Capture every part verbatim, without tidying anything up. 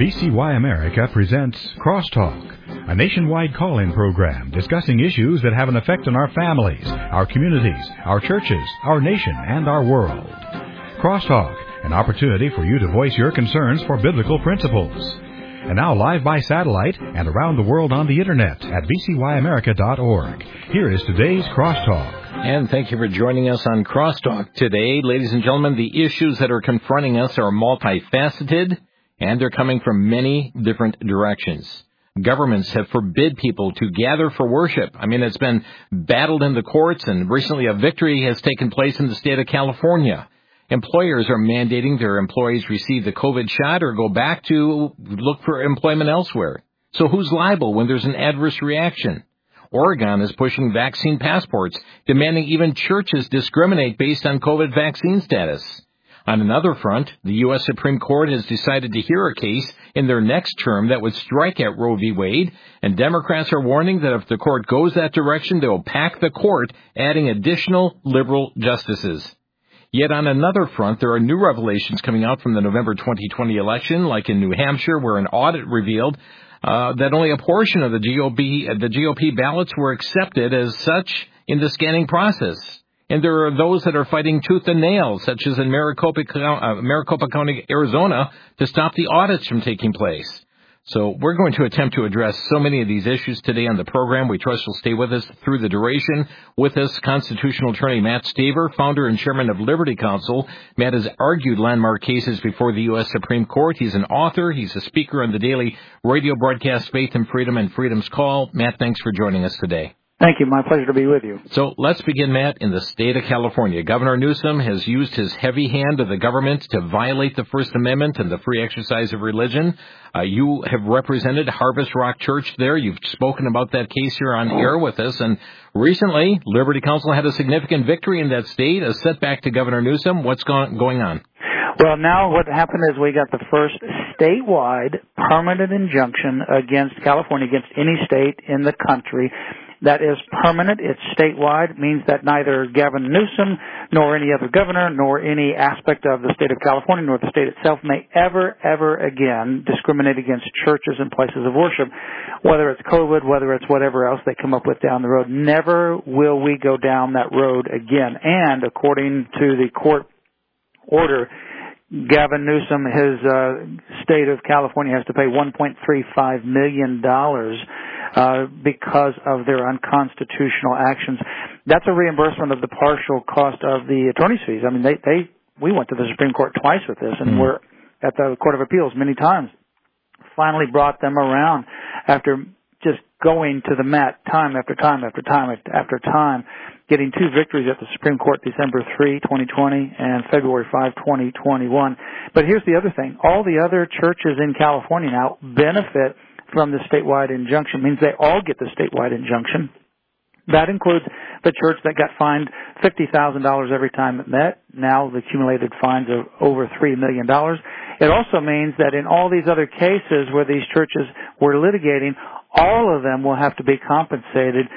V C Y America presents Crosstalk, a nationwide call-in program discussing issues that have an effect on our families, our communities, our churches, our nation, and our world. Crosstalk, an opportunity for you to voice your concerns for biblical principles. And now live by satellite and around the world on the Internet at v c y america dot org. Here is today's Crosstalk. And thank you for joining us on Crosstalk today. Ladies and gentlemen, the issues that are confronting us are multifaceted, and they're coming from many different directions. Governments have forbid people to gather for worship. I mean, it's been battled in the courts, and recently a victory has taken place in the state of California. Employers are mandating their employees receive the COVID shot or go back to look for employment elsewhere. So who's liable when there's an adverse reaction? Oregon is pushing vaccine passports, demanding even churches discriminate based on COVID vaccine status. On another front, the U S Supreme Court has decided to hear a case in their next term that would strike at Roe v. Wade, and Democrats are warning that if the court goes that direction, they will pack the court, adding additional liberal justices. Yet on another front, there are new revelations coming out from the November twenty twenty election, like in New Hampshire, where an audit revealed uh, that only a portion of the G O P, the G O P ballots were accepted as such in the scanning process. And there are those that are fighting tooth and nail, such as in Maricopa, uh, Maricopa County, Arizona, to stop the audits from taking place. So we're going to attempt to address so many of these issues today on the program. We trust you'll stay with us through the duration. With us, constitutional attorney Matt Staver, founder and chairman of Liberty Counsel. Matt has argued landmark cases before the U S Supreme Court. He's an author. He's a speaker on the daily radio broadcast Faith and Freedom and Freedom's Call. Matt, thanks for joining us today. Thank you. My pleasure to be with you. So let's begin, Matt, in the state of California. Governor Newsom has used his heavy hand of the government to violate the First Amendment and the free exercise of religion. Uh, you have represented Harvest Rock Church there. You've spoken about that case here on air with us. And recently, Liberty Counsel had a significant victory in that state, a setback to Governor Newsom. What's going on? Well, now what happened is we got the first statewide permanent injunction against California, against any state in the country. That is permanent. It's statewide. It means that neither Gavin Newsom nor any other governor nor any aspect of the state of California nor the state itself may ever, ever again discriminate against churches and places of worship, whether it's COVID, whether it's whatever else they come up with down the road. Never will we go down that road again. And according to the court order, Gavin Newsom, his uh, state of California, has to pay one point three five million dollars uh, because of their unconstitutional actions. That's a reimbursement of the partial cost of the attorney's fees. I mean, they, they we went to the Supreme Court twice with this, and mm. we're at the Court of Appeals many times. Finally brought them around after just going to the mat time after time after time after time, getting two victories at the Supreme Court, December third, twenty twenty, and February fifth, twenty twenty-one. But here's the other thing. All the other churches in California now benefit from the statewide injunction. It means they all get the statewide injunction. That includes the church that got fined fifty thousand dollars every time it met. Now the accumulated fines of over three million dollars. It also means that in all these other cases where these churches were litigating, all of them will have to be compensated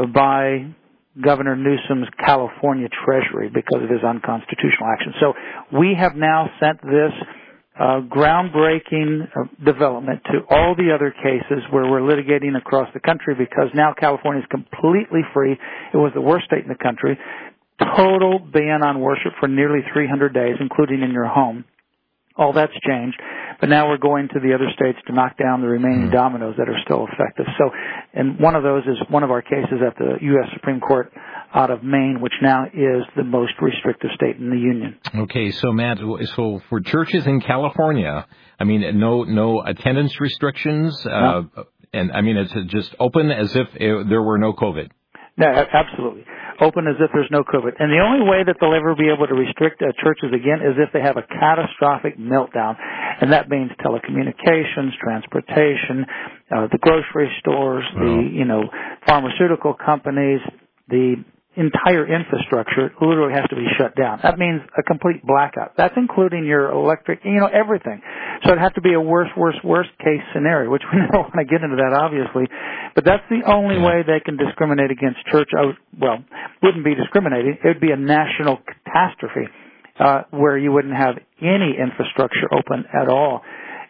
by Governor Newsom's California Treasury because of his unconstitutional action. So we have now sent this uh, groundbreaking uh, development to all the other cases where we're litigating across the country, because now California is completely free. It was the worst state in the country. Total ban on worship for nearly three hundred days, including in your home. All that's changed, but now we're going to the other states to knock down the remaining mm. dominoes that are still effective. So, and one of those is one of our cases at the U S Supreme Court out of Maine, which now is the most restrictive state in the union. Okay, so Matt, so for churches in California, I mean, no no attendance restrictions, uh, no. and I mean, it's just open as if it, there were no COVID. No, absolutely. Open as if there's no COVID. And the only way that they'll ever be able to restrict uh, churches again is if they have a catastrophic meltdown. And that means telecommunications, transportation, uh, the grocery stores, oh. the, you know, pharmaceutical companies, the entire infrastructure literally has to be shut down. That means a complete blackout. That's including your electric, you know, everything. So it'd have to be a worst, worst, worst case scenario, which we don't want to get into that, obviously. But that's the only yeah. way they can discriminate against church. Well, wouldn't be discriminating. It would be a national catastrophe uh, where you wouldn't have any infrastructure open at all.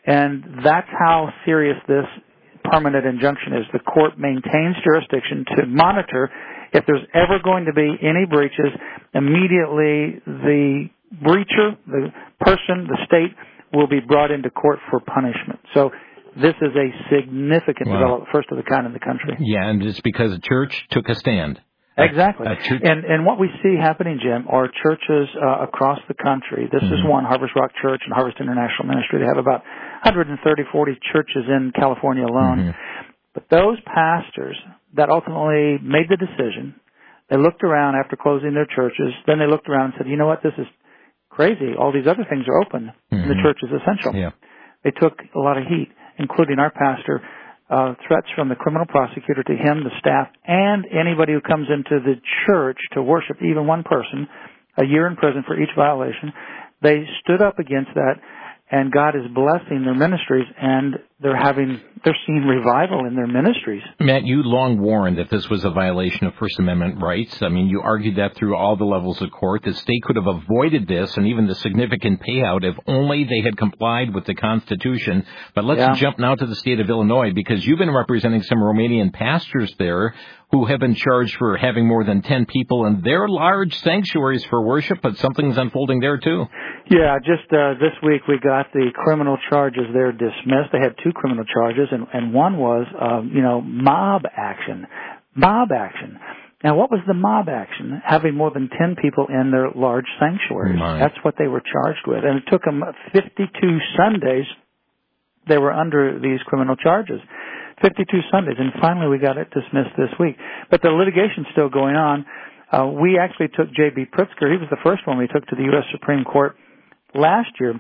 And that's how serious this permanent injunction is. The court maintains jurisdiction to monitor if there's ever going to be any breaches. Immediately the breacher, the person, the state, will be brought into court for punishment. So this is a significant wow. development, first of the kind in the country. Yeah, and it's because the church took a stand. Exactly. A, a church. And and what we see happening, Jim, are churches uh, across the country. This mm-hmm. is one, Harvest Rock Church and Harvest International Ministry. They have about one hundred thirty, forty churches in California alone. Mm-hmm. But those pastors that ultimately made the decision, they looked around after closing their churches, then they looked around and said, you know what, this is crazy. All these other things are open, mm-hmm. and the church is essential. Yeah. They took a lot of heat, including our pastor, uh, threats from the criminal prosecutor to him, the staff, and anybody who comes into the church to worship, even one person, a year in prison for each violation. They stood up against that, and God is blessing their ministries, and they're having, they're seeing revival in their ministries. Matt, you long warned that this was a violation of First Amendment rights. I mean, you argued that through all the levels of court. The state could have avoided this and even the significant payout if only they had complied with the Constitution. But let's yeah. jump now to the state of Illinois, because you've been representing some Romanian pastors there who have been charged for having more than ten people in their large sanctuaries for worship, but something's unfolding there too. Yeah, just uh, this week we got the criminal charges there dismissed. They had two criminal charges, and, and one was, uh, you know, mob action. Mob action. Now, what was the mob action? Having more than ten people in their large sanctuaries. My. That's what they were charged with. And it took them fifty-two Sundays. They were under these criminal charges. fifty-two Sundays, and finally we got it dismissed this week. But the litigation's still going on. Uh, we actually took J B Pritzker. He was the first one we took to the U S Supreme Court last year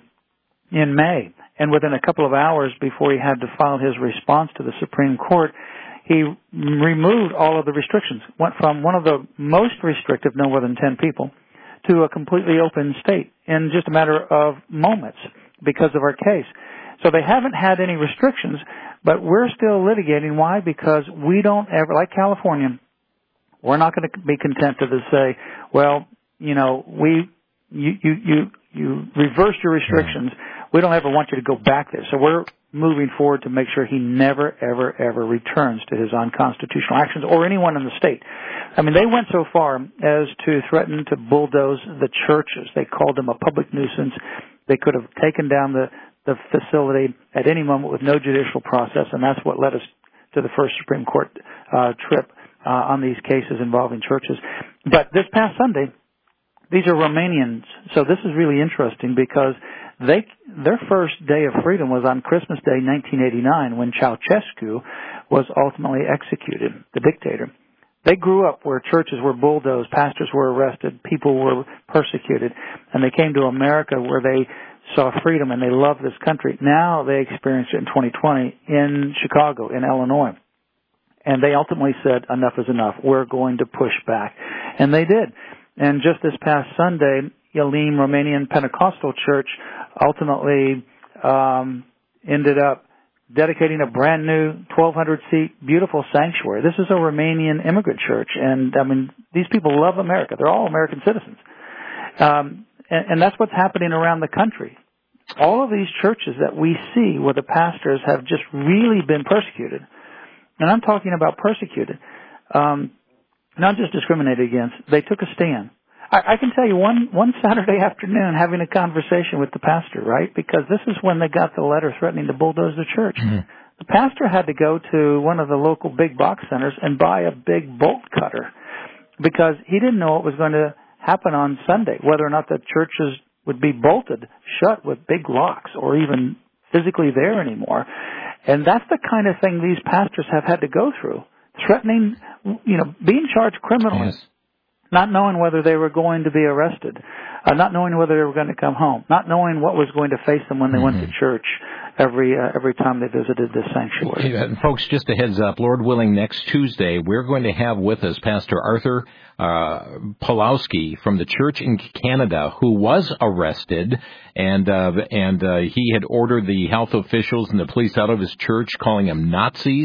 in May. And within a couple of hours before he had to file his response to the Supreme Court, he removed all of the restrictions. Went from one of the most restrictive, no more than ten people, to a completely open state in just a matter of moments because of our case. So they haven't had any restrictions, but we're still litigating. Why? Because we don't ever, like California, we're not going to be content to just say, well, you know, we, you, you, you, you reversed your restrictions. We don't ever want you to go back there. So we're moving forward to make sure he never, ever, ever returns to his unconstitutional actions or anyone in the state. I mean, they went so far as to threaten to bulldoze the churches. They called them a public nuisance. They could have taken down the the facility at any moment with no judicial process, and that's what led us to the first Supreme Court uh, trip uh, on these cases involving churches. But this past Sunday, these are Romanians, so this is really interesting because they their first day of freedom was on Christmas Day, nineteen eighty-nine, when Ceausescu was ultimately executed, the dictator. They grew up where churches were bulldozed, pastors were arrested, people were persecuted, and they came to America where they saw freedom and they love this country. Now they experienced it in twenty twenty in Chicago, in Illinois. And they ultimately said, enough is enough. We're going to push back. And they did. And just this past Sunday, Elim Romanian Pentecostal Church ultimately um, ended up dedicating a brand new twelve hundred seat beautiful sanctuary. This is a Romanian immigrant church. And, I mean, these people love America. They're all American citizens. Um, and, and that's what's happening around the country. All of these churches that we see where the pastors have just really been persecuted, and I'm talking about persecuted, um, not just discriminated against, they took a stand. I, I can tell you one, one Saturday afternoon having a conversation with the pastor, right? Because this is when they got the letter threatening to bulldoze the church. Mm-hmm. The pastor had to go to one of the local big box centers and buy a big bolt cutter because he didn't know what was going to happen on Sunday, whether or not the churches would be bolted shut with big locks or even physically there anymore. And that's the kind of thing these pastors have had to go through, threatening, you know, being charged criminally, yes. Not knowing whether they were going to be arrested, uh, not knowing whether they were going to come home, not knowing what was going to face them when they mm-hmm. went to church every uh, every time they visited this sanctuary. Yeah, folks, just a heads up, Lord willing, next Tuesday we're going to have with us Pastor Arthur uh, Pawlowski from the church in Canada who was arrested, and uh, and uh, he had ordered the health officials and the police out of his church, calling them Nazis.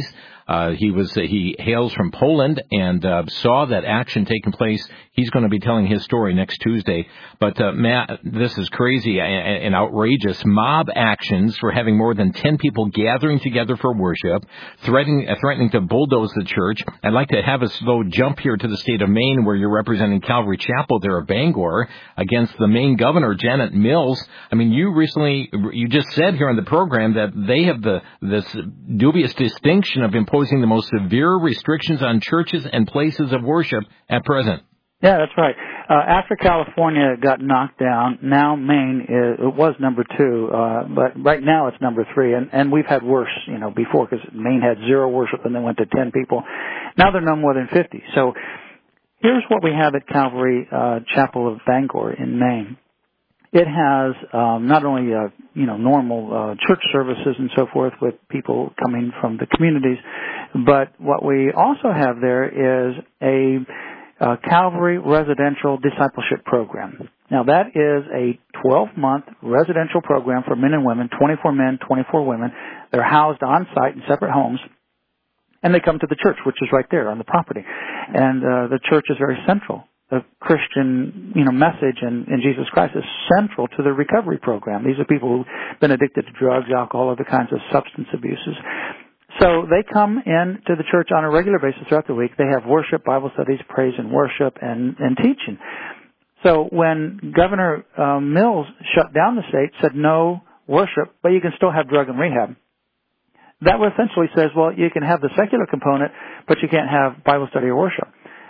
Uh, he was uh, he hails from Poland and uh, saw that action taking place. He's going to be telling his story next Tuesday. But, uh, Matt, this is crazy and, and outrageous. Mob actions for having more than ten people gathering together for worship, threatening, uh, threatening to bulldoze the church. I'd like to have a slow jump here to the state of Maine, where you're representing Calvary Chapel there of Bangor against the Maine governor, Janet Mills. I mean, you recently, you just said here on the program that they have the this dubious distinction of imposing the most severe restrictions on churches and places of worship at present. Yeah, that's right. Uh, after California got knocked down, now Maine is, it was number two, uh, but right now it's number three, and, and we've had worse, you know, before, because Maine had zero worship and then went to ten people. Now they're no more than fifty. So here's what we have at Calvary uh, Chapel of Bangor in Maine. It has um, not only uh, you know normal uh, church services and so forth with people coming from the communities, but what we also have there is a Uh, Calvary Residential Discipleship Program. Now that is a twelve-month residential program for men and women, twenty-four men, twenty-four women. They're housed on site in separate homes, and they come to the church, which is right there on the property. And uh, the church is very central. The Christian, you know, message in, in Jesus Christ is central to the recovery program. These are people who've been addicted to drugs, alcohol, other kinds of substance abuses. So they come in to the church on a regular basis throughout the week. They have worship, Bible studies, praise and worship, and, and teaching. So when Governor uh, Mills shut down the state, said no worship, but you can still have drug and rehab, that essentially says, well, you can have the secular component, but you can't have Bible study or worship.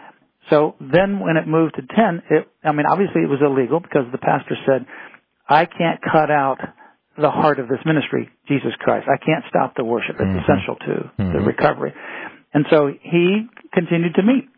So then when it moved to ten, it, I mean, obviously it was illegal because the pastor said, I can't cut out the heart of this ministry, Jesus Christ. I can't stop the worship. It's mm-hmm. essential to mm-hmm. the recovery. And so he continued to meet.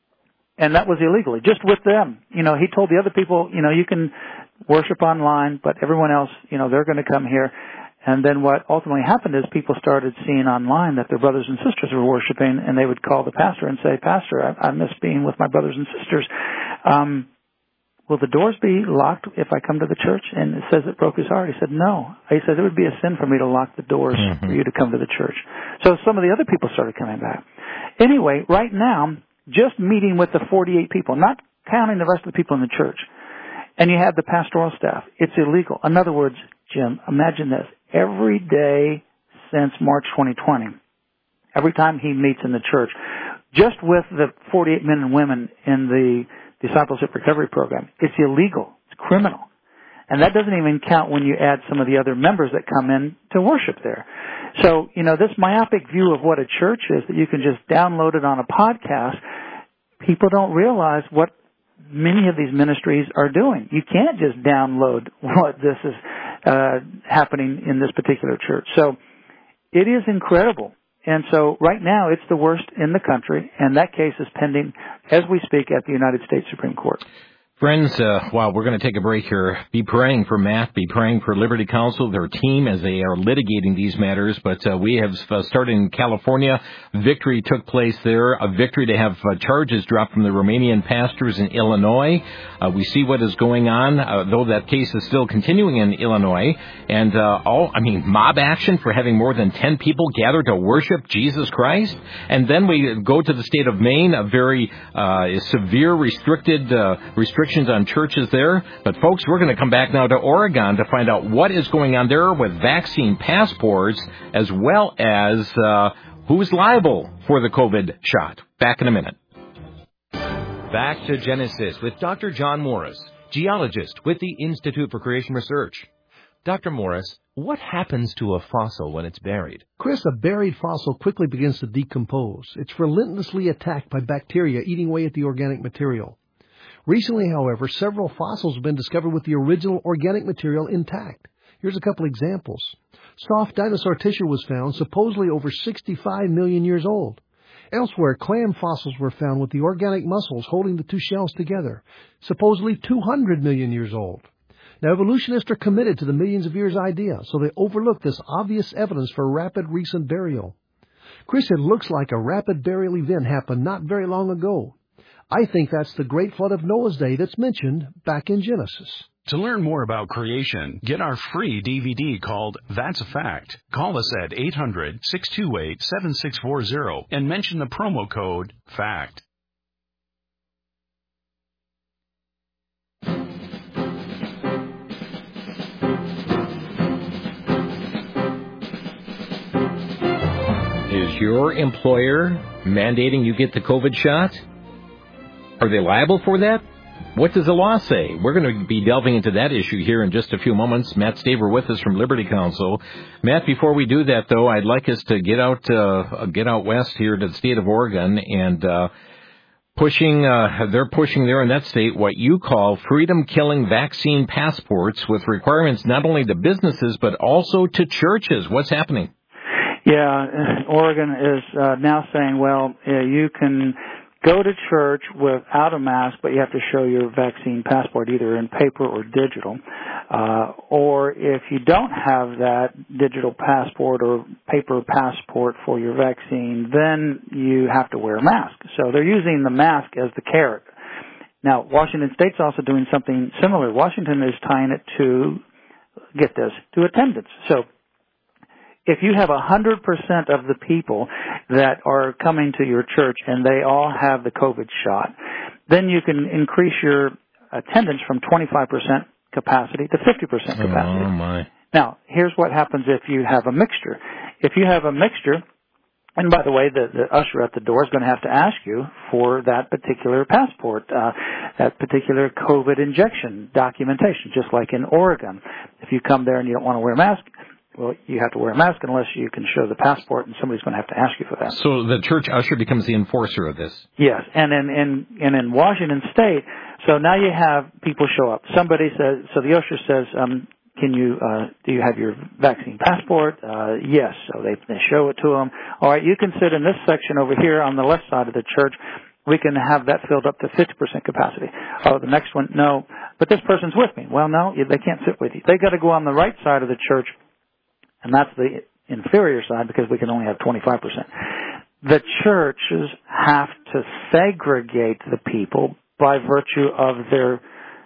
And that was illegally, just with them. You know, he told the other people, you know, you can worship online, but everyone else, you know, they're going to come here. And then what ultimately happened is people started seeing online that their brothers and sisters were worshiping, and they would call the pastor and say, Pastor, I, I miss being with my brothers and sisters. Um, will the doors be locked if I come to the church? And it says it broke his heart. He said, no. He said, it would be a sin for me to lock the doors mm-hmm. for you to come to the church. So some of the other people started coming back. Anyway, right now, just meeting with the forty-eight people, not counting the rest of the people in the church, and you have the pastoral staff, it's illegal. In other words, Jim, imagine this. Every day since March twenty twenty, every time he meets in the church, just with the forty-eight men and women in the Discipleship Recovery Program, it's illegal. It's criminal. And that doesn't even count when you add some of the other members that come in to worship there. So, you know, this myopic view of what a church is, that you can just download it on a podcast, people don't realize what many of these ministries are doing. You can't just download what this is uh, happening in this particular church. So it is incredible. And so right now it's the worst in the country, and that case is pending as we speak at the United States Supreme Court. Friends, uh, wow, we're going to take a break here. Be praying for Matt. Be praying for Liberty Counsel, their team, as they are litigating these matters. But uh, we have uh, started in California. Victory took place there. A victory to have uh, charges dropped from the Romanian pastors in Illinois. Uh, we see what is going on, uh, though that case is still continuing in Illinois. And uh, all, I mean, mob action for having more than ten people gather to worship Jesus Christ. And then we go to the state of Maine, a very uh, severe restricted uh, restrictions on churches there. But folks, we're going to come back now to Oregon to find out what is going on there with vaccine passports, as well as uh, who's liable for the COVID shot. Back in a minute. Back to Genesis with Doctor John Morris, geologist with the Institute for Creation Research. Doctor Morris, what happens to a fossil when it's buried? Chris, a buried fossil quickly begins to decompose. It's relentlessly attacked by bacteria eating away at the organic material. Recently, however, several fossils have been discovered with the original organic material intact. Here's a couple examples. Soft dinosaur tissue was found, supposedly over sixty-five million years old. Elsewhere, clam fossils were found with the organic muscles holding the two shells together, supposedly two hundred million years old. Now, evolutionists are committed to the millions of years idea, so they overlook this obvious evidence for rapid recent burial. Chris, it looks like a rapid burial event happened not very long ago. I think that's the great flood of Noah's Day that's mentioned back in Genesis. To learn more about creation, get our free D V D called That's a Fact. Call us at eight hundred, six two eight, seven six four zero and mention the promo code FACT. Is your employer mandating you get the COVID shot? Are they liable for that? What does the law say? We're going to be delving into that issue here in just a few moments. Matt Staver with us from Liberty Counsel. Matt, before we do that, though, I'd like us to get out uh, get out west here to the state of Oregon and uh, pushing. Uh, they're pushing there in that state what you call freedom-killing vaccine passports with requirements not only to businesses but also to churches. What's happening? Yeah, Oregon is uh, now saying, well, uh, you can go to church without a mask, but you have to show your vaccine passport either in paper or digital. Uh, or if you don't have that digital passport or paper passport for your vaccine, then you have to wear a mask. So they're using the mask as the carrot. Now, Washington State's also doing something similar. Washington is tying it to, get this, to attendance. So if you have one hundred percent of the people that are coming to your church and they all have the COVID shot, then you can increase your attendance from twenty-five percent capacity to fifty percent capacity. Oh, my. Now, here's what happens if you have a mixture. If you have a mixture, and by the way, the, the usher at the door is going to have to ask you for that particular passport, uh, that particular COVID injection documentation, just like in Oregon. If you come there and you don't want to wear a mask, well, you have to wear a mask unless you can show the passport, and somebody's going to have to ask you for that. So the church usher becomes the enforcer of this. Yes, and in in and in Washington State, so now you have people show up. Somebody says, so the usher says, um, "Can you uh, do you have your vaccine passport?" Uh, yes. So they they show it to them. All right, you can sit in this section over here on the left side of the church. We can have that filled up to fifty percent capacity. Oh, the next one, no, but this person's with me. Well, no, they can't sit with you. They got to go on the right side of the church. And that's the inferior side because we can only have twenty-five percent. The churches have to segregate the people by virtue of their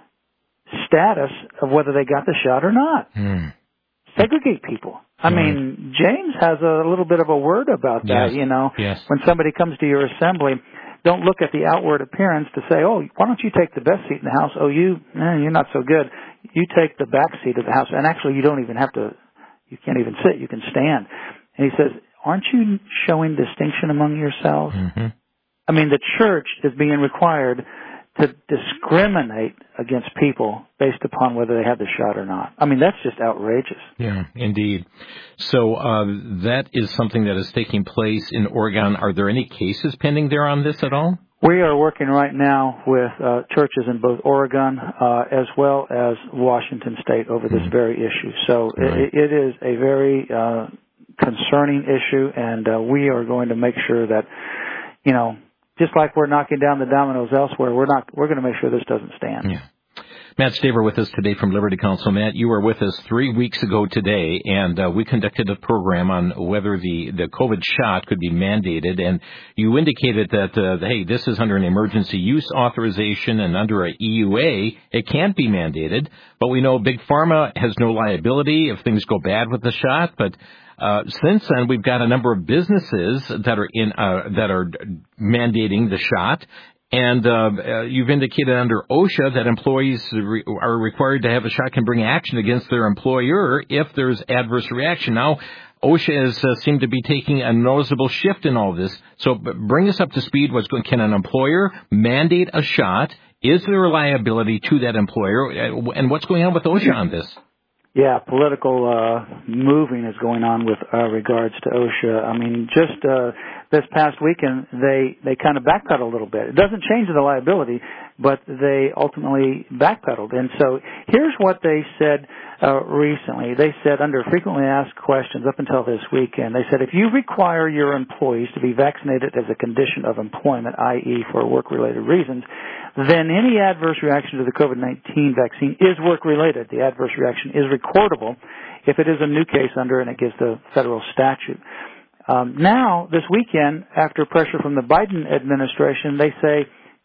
status of whether they got the shot or not. Mm. Segregate people. I mean, James has a little bit of a word about that, yes. you know. Yes. When somebody comes to your assembly, don't look at the outward appearance to say, oh, why don't you take the best seat in the house? Oh, you, eh, you're not so good. You take the back seat of the house. And actually, you don't even have to. You can't even sit. You can stand. And he says, aren't you showing distinction among yourselves? Mm-hmm. I mean, the church is being required to discriminate against people based upon whether they have the shot or not. I mean, that's just outrageous. Yeah, indeed. So uh, that is something that is taking place in Oregon. Are there any cases pending there on this at all? We are working right now with uh, churches in both Oregon uh, as well as Washington State over this mm-hmm. very issue. So right. it, it is a very uh, concerning issue, and uh, we are going to make sure that, you know, just like we're knocking down the dominoes elsewhere, we're not. We're going to make sure this doesn't stand. Yeah. Matt Staver with us today from Liberty Counsel. Matt, you were with us three weeks ago today, and uh, we conducted a program on whether the, the COVID shot could be mandated, and you indicated that, uh, hey, this is under an emergency use authorization, and under a E U A, it can't be mandated, but we know Big Pharma has no liability if things go bad with the shot, but Uh, since then, we've got a number of businesses that are in uh, that are mandating the shot, and uh, uh, you've indicated under OSHA that employees re- are required to have a shot can bring action against their employer if there's adverse reaction. Now, OSHA has uh, seemed to be taking a noticeable shift in all this. So, bring us up to speed. What's going? Can an employer mandate a shot? Is there a liability to that employer? And what's going on with OSHA on this? Yeah, political uh, moving is going on with uh, regards to OSHA. I mean, just uh, this past weekend, they, they kind of backpedaled a little bit. It doesn't change the liability, but they ultimately backpedaled. And so here's what they said uh, recently. They said under frequently asked questions up until this weekend, they said if you require your employees to be vaccinated as a condition of employment, that is for work-related reasons, then any adverse reaction to the COVID nineteen vaccine is work-related. The adverse reaction is recordable if it is a new case under, and it gives the federal statute. Um, now, this weekend, after pressure from the Biden administration, they say,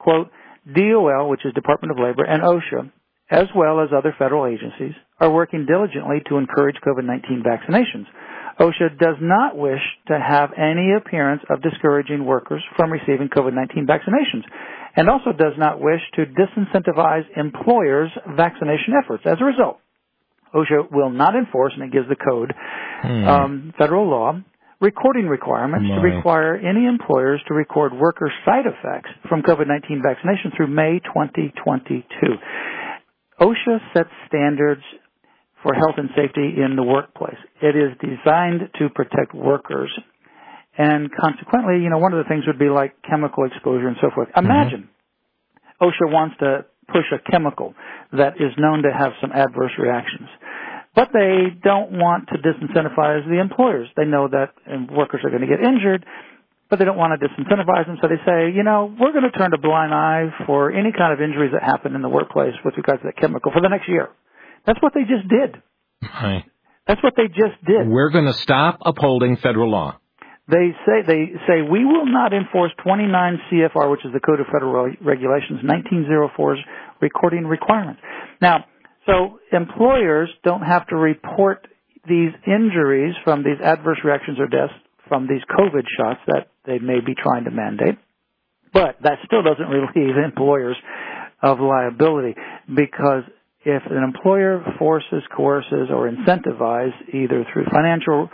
quote, D O L, which is Department of Labor, and OSHA, as well as other federal agencies, are working diligently to encourage COVID nineteen vaccinations. OSHA does not wish to have any appearance of discouraging workers from receiving COVID nineteen vaccinations, and also does not wish to disincentivize employers' vaccination efforts. As a result, OSHA will not enforce, and it gives the code, hmm. um, federal law, recording requirements My. to require any employers to record worker side effects from COVID nineteen vaccination through May twenty twenty-two. OSHA sets standards for health and safety in the workplace. It is designed to protect workers. And consequently, you know, one of the things would be like chemical exposure and so forth. Imagine mm-hmm. OSHA wants to push a chemical that is known to have some adverse reactions. But they don't want to disincentivize the employers. They know that workers are going to get injured, but they don't want to disincentivize them. So they say, you know, we're going to turn a blind eye for any kind of injuries that happen in the workplace with regards to that chemical for the next year. That's what they just did. Right. That's what they just did. We're going to stop upholding federal law. They say they say we will not enforce twenty-nine C F R, which is the Code of Federal Regulations, nineteen oh four's recording requirements. Now, so employers don't have to report these injuries from these adverse reactions or deaths from these COVID shots that they may be trying to mandate. But that still doesn't relieve employers of liability, because if an employer forces, coerces, or incentivizes, either through financial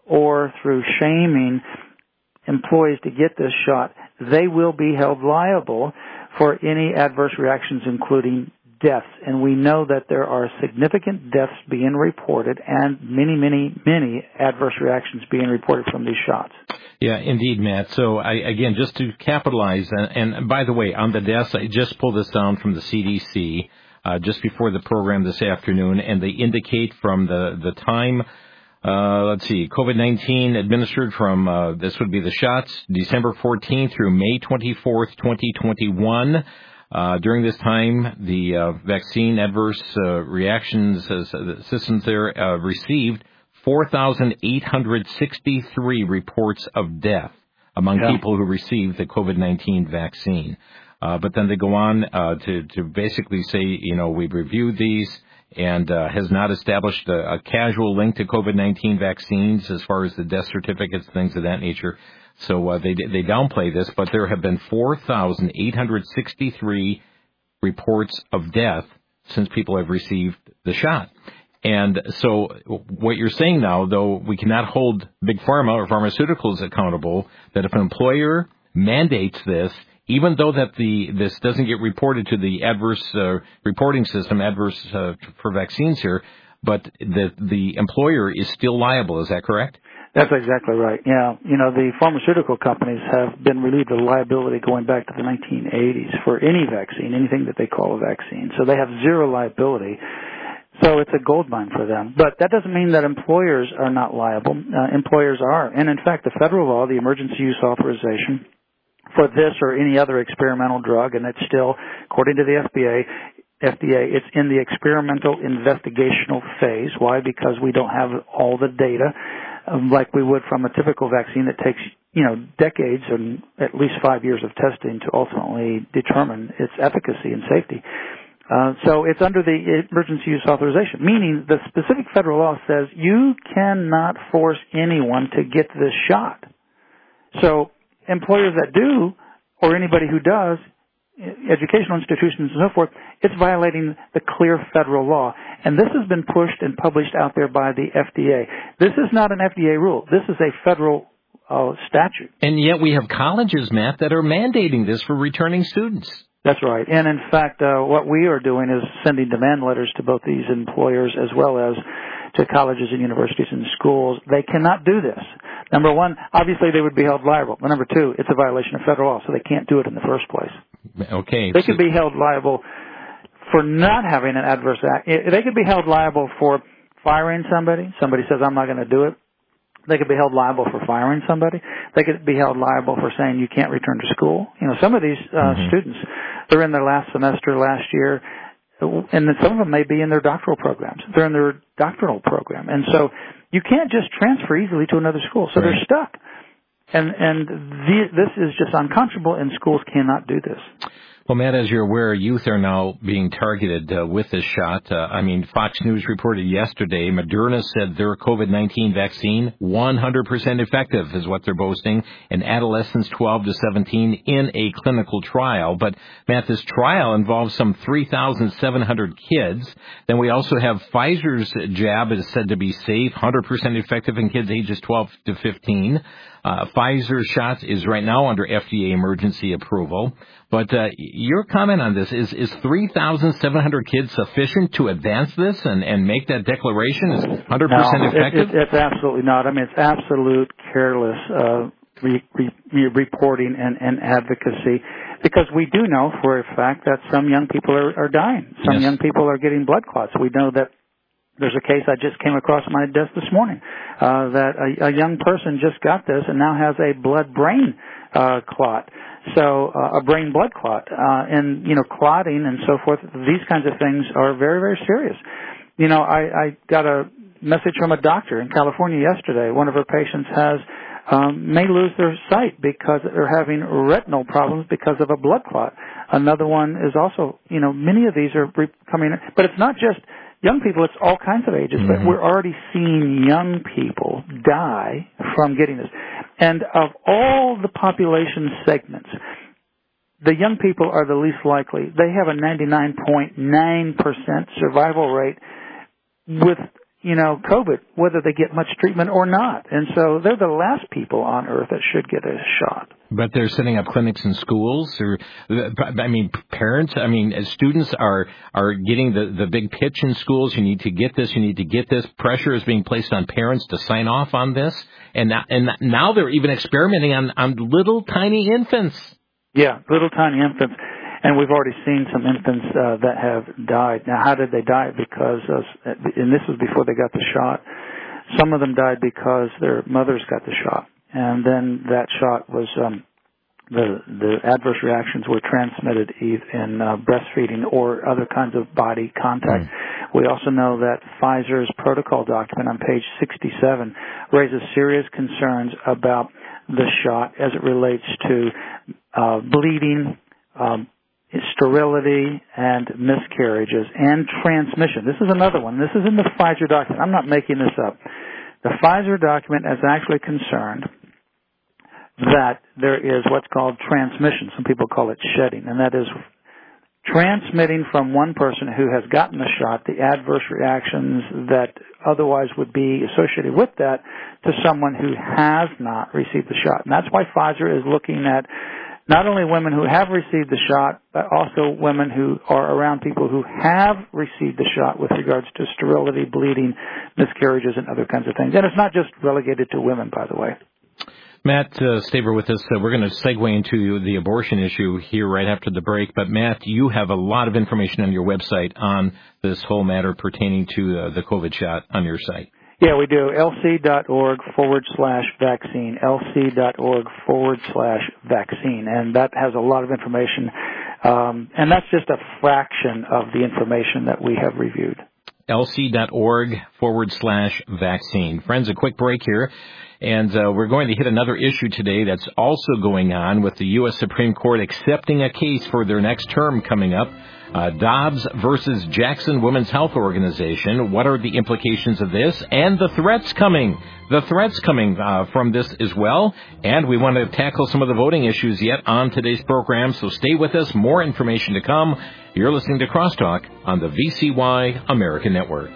or through shaming employees to get this shot, they will be held liable for any adverse reactions, including deaths. And we know that there are significant deaths being reported and many, many, many adverse reactions being reported from these shots. Yeah, indeed, Matt. So, I, again, just to capitalize, and, and by the way, on the deaths, I just pulled this down from the C D C uh, just before the program this afternoon, and they indicate from the, the time, uh, let's see, COVID nineteen administered from, uh, this would be the shots, December fourteenth through May twenty-fourth, twenty twenty-one. Uh, during this time, the uh, vaccine adverse uh, reactions uh, systems there uh, received four thousand eight hundred sixty-three reports of death among yeah. people who received the COVID nineteen vaccine. Uh, but then they go on uh, to, to basically say, you know, we've reviewed these and uh, has not established a, a casual link to COVID nineteen vaccines as far as the death certificates, things of that nature. So uh, they they downplay this, but there have been four thousand eight hundred sixty-three reports of death since people have received the shot. And so what you're saying now, though, we cannot hold Big Pharma or pharmaceuticals accountable, that if an employer mandates this, even though that the this doesn't get reported to the adverse uh, reporting system, adverse uh, for vaccines here, but the the employer is still liable. Is that correct? That's exactly right. Yeah. You know, the pharmaceutical companies have been relieved of liability going back to the nineteen eighties for any vaccine, anything that they call a vaccine. So they have zero liability. So it's a gold mine for them. But that doesn't mean that employers are not liable. Uh, employers are. And in fact, the federal law, the emergency use authorization for this or any other experimental drug, and it's still, according to the F D A, F D A, it's in the experimental investigational phase. Why? Because we don't have all the data um, like we would from a typical vaccine that takes, you know, decades and at least five years of testing to ultimately determine its efficacy and safety. Uh, so it's under the emergency use authorization, meaning the specific federal law says you cannot force anyone to get this shot. So employers that do, or anybody who does, educational institutions and so forth, it's violating the clear federal law. And this has been pushed and published out there by the F D A. This is not an F D A rule. This is a federal uh, statute. And yet we have colleges, Matt, that are mandating this for returning students. That's right. And in fact, uh, what we are doing is sending demand letters to both these employers as well as to colleges and universities and schools. They cannot do this. Number one, obviously they would be held liable. But number two, it's a violation of federal law, so they can't do it in the first place. Okay. They could be held liable for not having an adverse act. They could be held liable for firing somebody. Somebody says, I'm not going to do it. They could be held liable for firing somebody. They could be held liable for saying you can't return to school. You know, some of these uh, mm-hmm. students, they're in their last semester last year, and then some of them may be in their doctoral programs. They're in their doctoral program. And so you can't just transfer easily to another school. So right. they're stuck. And and the, this is just unconscionable, and schools cannot do this. Well, Matt, as you're aware, youth are now being targeted uh, with this shot. Uh, I mean, Fox News reported yesterday, Moderna said their COVID nineteen vaccine, one hundred percent effective is what they're boasting, in adolescents twelve to seventeen in a clinical trial. But, Matt, this trial involves some three thousand seven hundred kids. Then we also have Pfizer's jab is said to be safe, one hundred percent effective in kids ages twelve to fifteen. Uh, Pfizer shots is right now under F D A emergency approval. But uh, your comment on this, is, is three thousand seven hundred kids sufficient to advance this and, and make that declaration as one hundred percent no, effective? It, it, it's absolutely not. I mean, it's absolute careless uh, re, re, reporting and, and advocacy, because we do know for a fact that some young people are, are dying. Some yes. young people are getting blood clots. We know that. There's a case I just came across on my desk this morning uh, that a, a young person just got this and now has a blood-brain uh, clot, so uh, a brain blood clot, uh, and you know, clotting and so forth. These kinds of things are very, very serious. You know, I, I got a message from a doctor in California yesterday. One of her patients has um, may lose their sight because they're having retinal problems because of a blood clot. Another one is also, you know, many of these are coming, but it's not just young people, it's all kinds of ages, mm-hmm. but we're already seeing young people die from getting this. And of all the population segments, the young people are the least likely. They have a ninety-nine point nine percent survival rate with, you know, COVID, whether they get much treatment or not. And so they're the last people on earth that should get a shot. But they're setting up clinics in schools, or I mean, parents. I mean, as students are are getting the the big pitch in schools. You need to get this. You need to get this. Pressure is being placed on parents to sign off on this, and now, and now they're even experimenting on on little tiny infants. Yeah, little tiny infants, and we've already seen some infants uh, that have died. Now, how did they die? Because, uh, and this was before they got the shot. Some of them died because their mothers got the shot. And then that shot was, um, the, the adverse reactions were transmitted in uh, breastfeeding or other kinds of body contact. Mm. We also know that Pfizer's protocol document on page sixty-seven raises serious concerns about the shot as it relates to uh, bleeding, um, sterility, and miscarriages, and transmission. This is another one. This is in the Pfizer document. I'm not making this up. The Pfizer document is actually concerned that there is what's called transmission. Some people call it shedding, and that is transmitting from one person who has gotten the shot the adverse reactions that otherwise would be associated with that to someone who has not received the shot. And that's why Pfizer is looking at not only women who have received the shot, but also women who are around people who have received the shot with regards to sterility, bleeding, miscarriages, and other kinds of things. And it's not just relegated to women, by the way. Matt, uh, stay with us. Uh, we're going to segue into the abortion issue here right after the break. But, Matt, you have a lot of information on your website on this whole matter pertaining to uh, the COVID shot on your site. Yeah, we do. lc.org forward slash vaccine. lc.org forward slash vaccine. And that has a lot of information. Um, and that's just a fraction of the information that we have reviewed. lc.org forward slash vaccine. Friends, a quick break here. And uh, we're going to hit another issue today that's also going on with the U S Supreme Court accepting a case for their next term coming up. Uh, Dobbs versus Jackson Women's Health Organization. What are the implications of this? And the threats coming. The threats coming uh, from this as well. And we want to tackle some of the voting issues yet on today's program. So stay with us. More information to come. You're listening to Crosstalk on the V C Y American Network.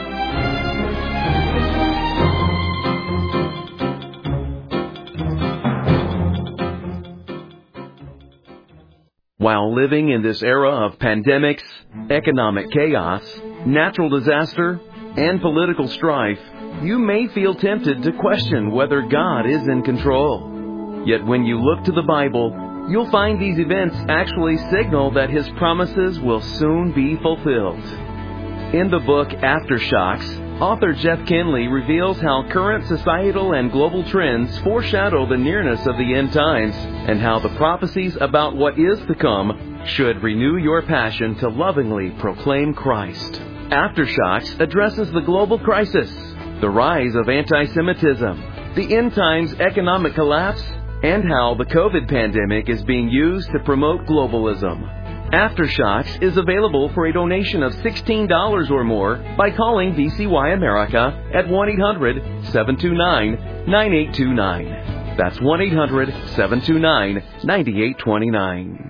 While living in this era of pandemics, economic chaos, natural disaster, and political strife, you may feel tempted to question whether God is in control. Yet when you look to the Bible, you'll find these events actually signal that His promises will soon be fulfilled. In the book Aftershocks, author Jeff Kinley reveals how current societal and global trends foreshadow the nearness of the end times, and how the prophecies about what is to come should renew your passion to lovingly proclaim Christ. Aftershocks addresses the global crisis, the rise of anti-Semitism, the end times economic collapse, and how the COVID pandemic is being used to promote globalism. Aftershocks is available for a donation of sixteen dollars or more by calling V C Y America at one eight hundred, seven two nine, nine eight two nine. That's one eight hundred, seven two nine, nine eight two nine.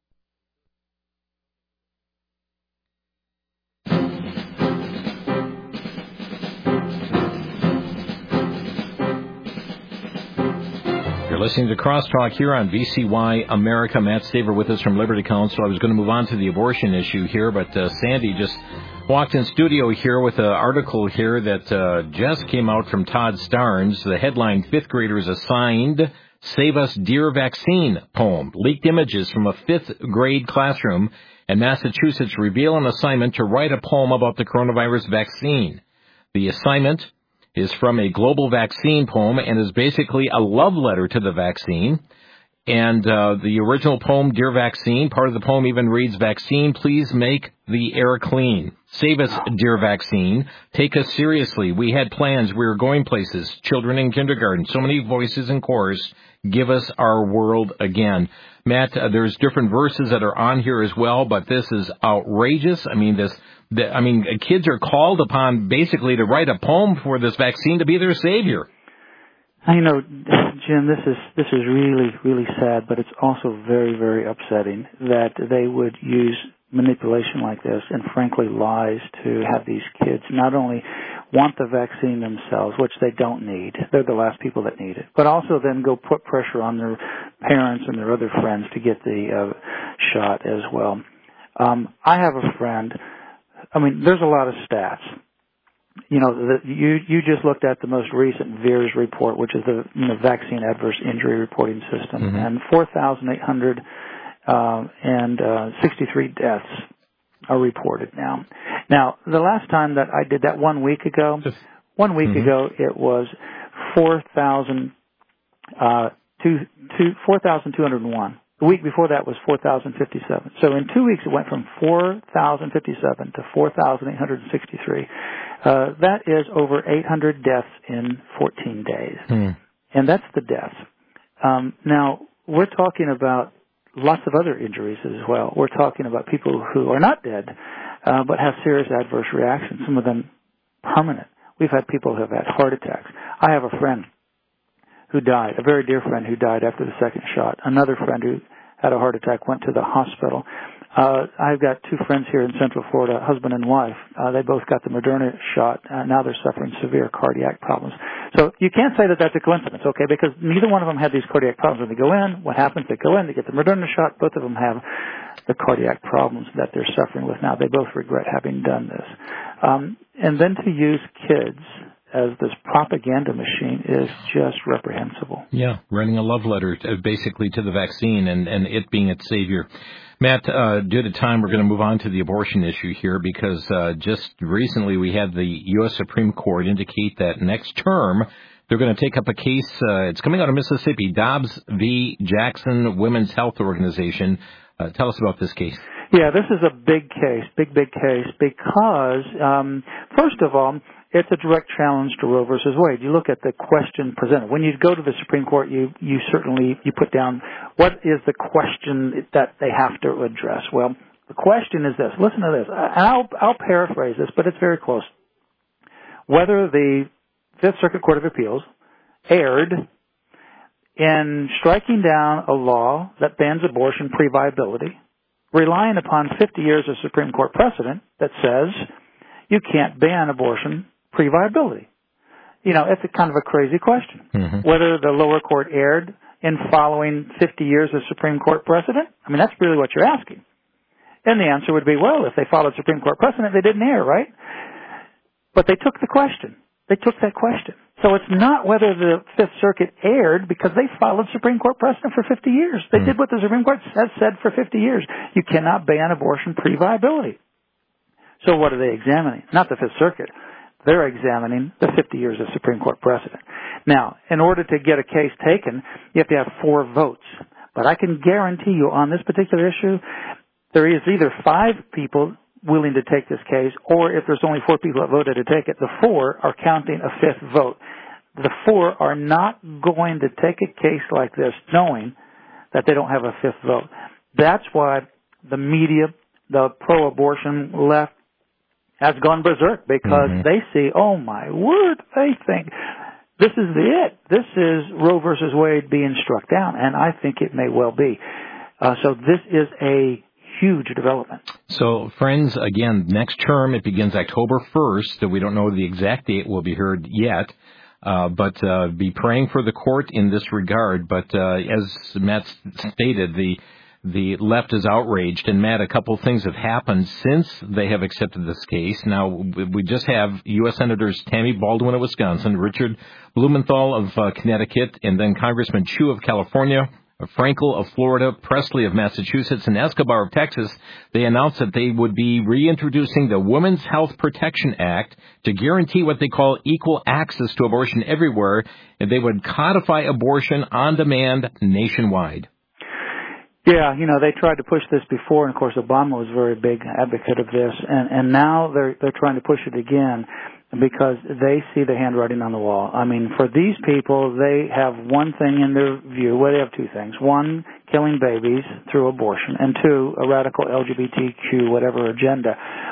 You're listening to Crosstalk here on V C Y America. Matt Staver with us from Liberty Counsel. I was going to move on to the abortion issue here, but uh, Sandy just walked in studio here with an article here that uh, just came out from Todd Starnes. The headline, Fifth Graders Assigned Save Us Dear Vaccine Poem. Leaked images from a fifth grade classroom in Massachusetts reveal an assignment to write a poem about the coronavirus vaccine. The assignment is from a global vaccine poem and is basically a love letter to the vaccine. And uh, the original poem, Dear Vaccine, part of the poem even reads, Vaccine, please make the air clean. Save us, dear vaccine. Take us seriously. We had plans. We were going places. Children in kindergarten. So many voices in chorus. Give us our world again. Matt, uh, there's different verses that are on here as well, but this is outrageous. I mean, this... The, I mean, kids are called upon basically to write a poem for this vaccine to be their savior. You know, Jim, this is this is really, really sad, but it's also very, very upsetting that they would use manipulation like this and, frankly, lies to have these kids not only want the vaccine themselves, which they don't need. They're the last people that need it. But also then go put pressure on their parents and their other friends to get the uh, shot as well. Um, I have a friend... I mean, there's a lot of stats. You know, the, you you just looked at the most recent VAERS report, which is the you know, Vaccine Adverse Injury Reporting System, mm-hmm. and four thousand eight hundred uh, and uh, sixty-three deaths are reported now. Now, the last time that I did that one week ago, one week mm-hmm. ago it was four thousand uh, two two four thousand two hundred one. The week before that was four thousand fifty-seven. So in two weeks it went from four thousand fifty-seven to four thousand eight hundred sixty-three. Uh, that is over eight hundred deaths in fourteen days. Hmm. And that's the deaths. Um, now, we're talking about lots of other injuries as well. We're talking about people who are not dead, uh, but have serious adverse reactions, some of them permanent. We've had people who have had heart attacks. I have a friend who died, a very dear friend who died after the second shot. Another friend who had a heart attack went to the hospital. Uh, I've got two friends here in Central Florida, husband and wife. Uh, they both got the Moderna shot. Uh, now they're suffering severe cardiac problems. So you can't say that that's a coincidence, okay, because neither one of them had these cardiac problems when they go in. What happens? They go in, they get the Moderna shot. Both of them have the cardiac problems that they're suffering with now. They both regret having done this. Um, and then to use kids as this propaganda machine is just reprehensible. Yeah, writing a love letter uh, basically to the vaccine and, and it being its savior. Matt, uh, due to time, we're going to move on to the abortion issue here because uh, just recently we had the U S Supreme Court indicate that next term they're going to take up a case. Uh, it's coming out of Mississippi, Dobbs v. Jackson Women's Health Organization. Uh, tell us about this case. Yeah, this is a big case, big, big case because, um, first of all, it's a direct challenge to Roe versus Wade. You look at the question presented. When you go to the Supreme Court, you, you certainly, you put down what is the question that they have to address. Well, the question is this. Listen to this. I'll, I'll paraphrase this, but it's very close. Whether the Fifth Circuit Court of Appeals erred in striking down a law that bans abortion pre-viability, relying upon fifty years of Supreme Court precedent that says you can't ban abortion pre-viability. You know, it's a kind of a crazy question. Mm-hmm. Whether the lower court erred in following fifty years of Supreme Court precedent, I mean, that's really what you're asking. And the answer would be, well, if they followed Supreme Court precedent, they didn't err, right? But they took the question. They took that question. So it's not whether the Fifth Circuit erred because they followed Supreme Court precedent for fifty years. They mm. did what the Supreme Court has said for fifty years. You cannot ban abortion pre-viability. So what are they examining? Not the Fifth Circuit. They're examining the fifty years of Supreme Court precedent. Now, in order to get a case taken, you have to have four votes. But I can guarantee you on this particular issue, there is either five people willing to take this case, or if there's only four people that voted to take it, the four are counting a fifth vote. the four are not going to take a case like this knowing that they don't have a fifth vote. That's why the media, the pro-abortion left, has gone berserk, because mm-hmm. they see, oh my word, they think this is it. This is Roe versus Wade being struck down, and I think it may well be. Uh, so this is a huge development. So, friends, again, next term, it begins October first. We don't know the exact date will be heard yet, uh, but uh, be praying for the court in this regard. But uh, as Matt stated, the The left is outraged. And, Matt, a couple of things have happened since they have accepted this case. Now, we just have U S Senators Tammy Baldwin of Wisconsin, Richard Blumenthal of uh, Connecticut, and then Congressman Chu of California, Frankel of Florida, Presley of Massachusetts, and Escobar of Texas. They announced that they would be reintroducing the Women's Health Protection Act to guarantee what they call equal access to abortion everywhere, and they would codify abortion on demand nationwide. Yeah, you know, they tried to push this before, and of course Obama was a very big advocate of this, and, and now they're they're trying to push it again because they see the handwriting on the wall. I mean, for these people, they have one thing in their view. Well, they have two things. One, killing babies through abortion, and two, a radical L G B T Q whatever agenda.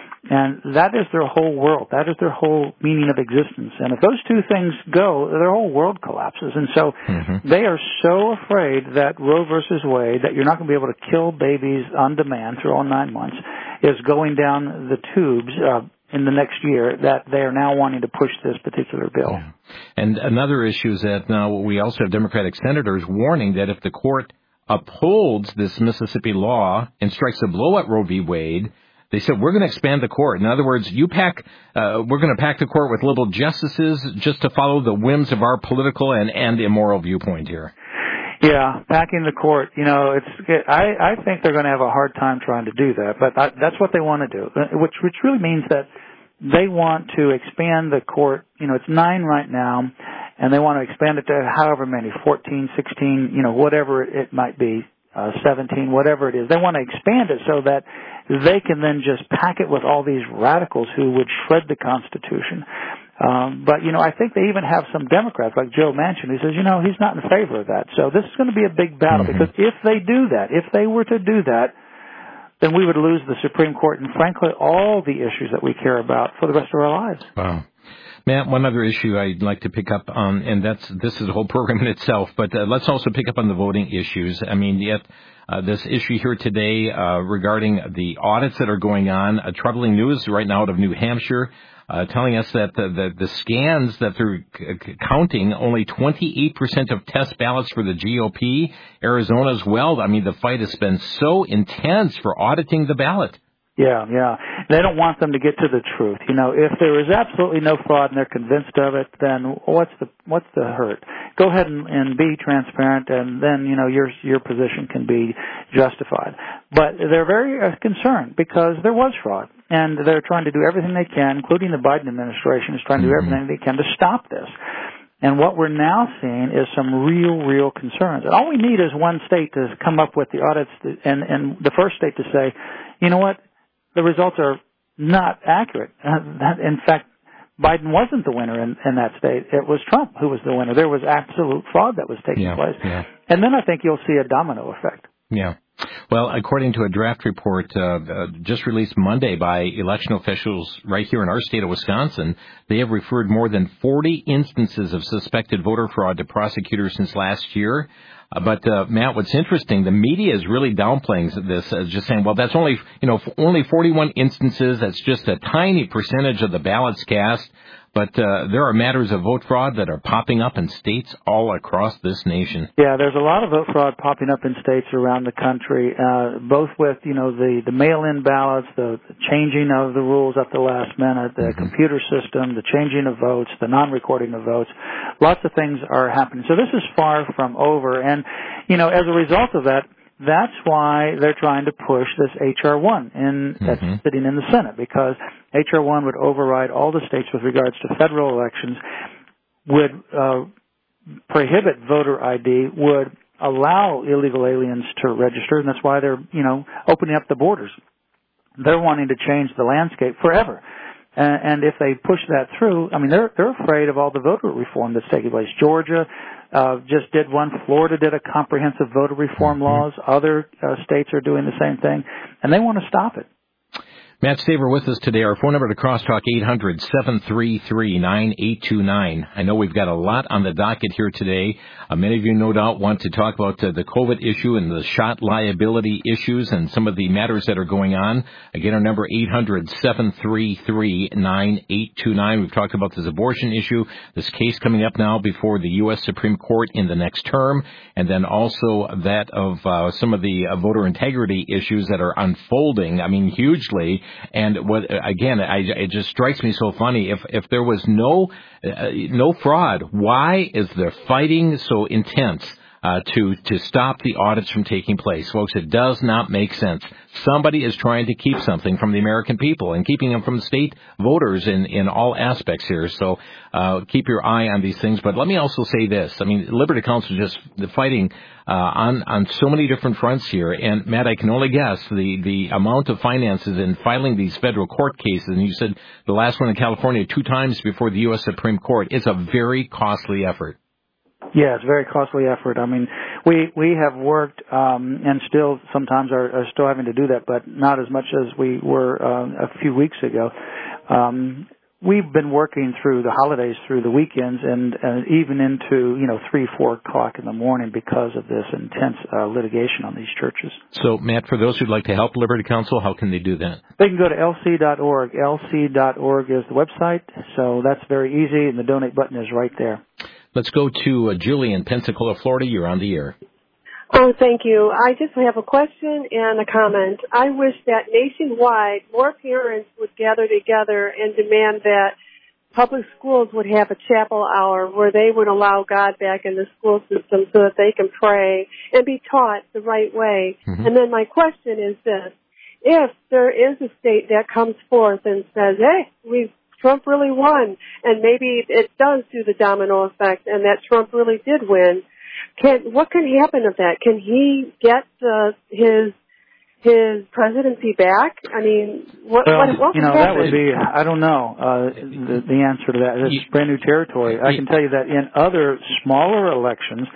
And that is their whole world. That is their whole meaning of existence. And if those two things go, their whole world collapses. And so mm-hmm. they are so afraid that Roe versus Wade, that you're not going to be able to kill babies on demand through all nine months, is going down the tubes uh, in the next year, that they are now wanting to push this particular bill. Yeah. And another issue is that now we also have Democratic senators warning that if the court upholds this Mississippi law and strikes a blow at Roe v. Wade, they said, we're going to expand the court. In other words, you pack, uh, we're going to pack the court with liberal justices just to follow the whims of our political and, and immoral viewpoint here. Yeah, packing the court. You know, it's. I, I think they're going to have a hard time trying to do that, but I, that's what they want to do, which which really means that they want to expand the court. You know, it's nine right now, and they want to expand it to however many, fourteen, sixteen, you know, whatever it might be. Uh, seventeen, whatever it is. They want to expand it so that they can then just pack it with all these radicals who would shred the Constitution. Um, but, you know, I think they even have some Democrats like Joe Manchin who says, you know, he's not in favor of that. So this is going to be a big battle mm-hmm. because if they do that, if they were to do that, then we would lose the Supreme Court and, frankly, all the issues that we care about for the rest of our lives. Wow. Matt, one other issue I'd like to pick up on, and that's this is a whole program in itself, but uh, let's also pick up on the voting issues. I mean, yet uh, this issue here today uh, regarding the audits that are going on, uh, troubling news right now out of New Hampshire, uh, telling us that the, the, the scans that they're c- counting, only twenty-eight percent of test ballots for the G O P, Arizona as well. I mean, the fight has been so intense for auditing the ballot. Yeah, yeah. They don't want them to get to the truth. You know, if there is absolutely no fraud and they're convinced of it, then what's the what's the hurt? Go ahead and, and be transparent, and then you know your your position can be justified. But they're very uh, concerned because there was fraud, and they're trying to do everything they can, including the Biden administration is trying to do everything they can to stop this. And what we're now seeing is some real, real concerns. And all we need is one state to come up with the audits, to, and and the first state to say, you know what? The results are not accurate. Uh, that, in fact, Biden wasn't the winner in, in that state. It was Trump who was the winner. There was absolute fraud that was taking yeah, place. Yeah. And then I think you'll see a domino effect. Yeah. Well, according to a draft report uh, uh, just released Monday by election officials right here in our state of Wisconsin, they have referred more than forty instances of suspected voter fraud to prosecutors since last year. Uh, but, uh, Matt, what's interesting, the media is really downplaying this as just saying, well, that's only, you know, only forty-one instances. That's just a tiny percentage of the ballots cast. But uh, there are matters of vote fraud that are popping up in states all across this nation. Yeah, there's a lot of vote fraud popping up in states around the country, uh, both with, you know, the, the mail-in ballots, the, the changing of the rules at the last minute, the mm-hmm. computer system, the changing of votes, the non-recording of votes. Lots of things are happening. So this is far from over. And, you know, as a result of that, that's why they're trying to push this H R one in, that's mm-hmm. sitting in the Senate, because H R one would override all the states with regards to federal elections, would uh, prohibit voter I D, would allow illegal aliens to register, and that's why they're, you know, opening up the borders. They're wanting to change the landscape forever. And, and if they push that through, I mean, they're they're afraid of all the voter reform that's taking place. Georgia uh, just did one. Florida did a comprehensive voter reform laws. Other uh, states are doing the same thing, and they want to stop it. Matt Staver with us today. Our phone number to Crosstalk, eight hundred, seven three three, nine eight two nine. I know we've got a lot on the docket here today. Uh, many of you, no doubt, want to talk about uh, the COVID issue and the shot liability issues and some of the matters that are going on. Again, our number, eight hundred, seven three three, nine eight two nine. We've talked about this abortion issue, this case coming up now before the U S Supreme Court in the next term, and then also that of uh, some of the uh, voter integrity issues that are unfolding, I mean, hugely. And what, again, I, it just strikes me so funny. If if there was no uh, no fraud, why is the fighting so intense uh, to to stop the audits from taking place, folks? It does not make sense. Somebody is trying to keep something from the American people and keeping them from state voters in, in all aspects here. So uh, keep your eye on these things. But let me also say this. I mean, Liberty Counsel just fighting uh, on, on so many different fronts here. And, Matt, I can only guess the, the amount of finances in filing these federal court cases. And you said the last one in California two times before the U S Supreme Court. It's a very costly effort. Yeah, it's a very costly effort. I mean, we we have worked um, and still sometimes are, are still having to do that, but not as much as we were uh, a few weeks ago. Um, we've been working through the holidays, through the weekends, and, and even into you know three, four o'clock in the morning because of this intense uh, litigation on these churches. So, Matt, for those who'd like to help Liberty Counsel, how can they do that? They can go to L C dot org. L C dot org is the website, so that's very easy, and the donate button is right there. Let's go to uh, Julie in Pensacola, Florida. You're on the air. Oh, thank you. I just have a question and a comment. I wish that nationwide more parents would gather together and demand that public schools would have a chapel hour where they would allow God back in the school system so that they can pray and be taught the right way. Mm-hmm. And then my question is this. If there is a state that comes forth and says, hey, we've Trump really won, and maybe it does do the domino effect, and that Trump really did win. Can what can happen of that? Can he get uh, his his presidency back? I mean, what well, what, what you know happen? that would be I don't know uh, the, the answer to that. It's brand new territory. I can tell you that in other smaller elections,